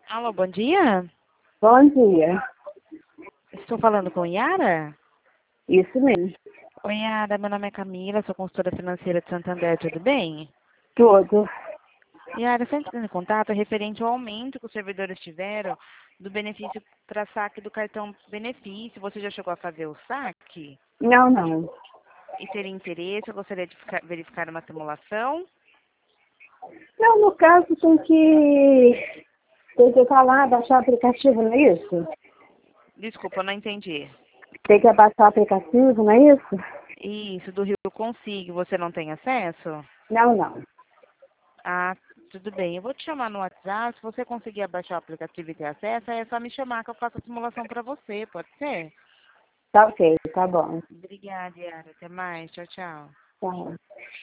Alô, bom dia. Bom dia. Estou falando com Yara? Isso mesmo. Oi, Yara, meu nome é Camila, sou consultora financeira de Santander, tudo bem? Tudo. Yara, sempre entrando em contato referente ao aumento que os servidores tiveram do benefício para saque do cartão benefício. Você já chegou a fazer o saque? Não, não. E teria interesse? Eu gostaria de verificar uma simulação. Não, no caso tem que falar, baixar o aplicativo, não é isso? Desculpa, eu não entendi. Tem que abaixar o aplicativo, não é isso? Isso, do Rio eu consigo, você não tem acesso? Não, não. Ah, tudo bem. Eu vou te chamar no WhatsApp. Se você conseguir abaixar o aplicativo e ter acesso, aí é só me chamar que eu faço a simulação para você, pode ser? Tá ok, tá bom. Obrigada, Yara. Até mais. Tchau, tchau. Tá.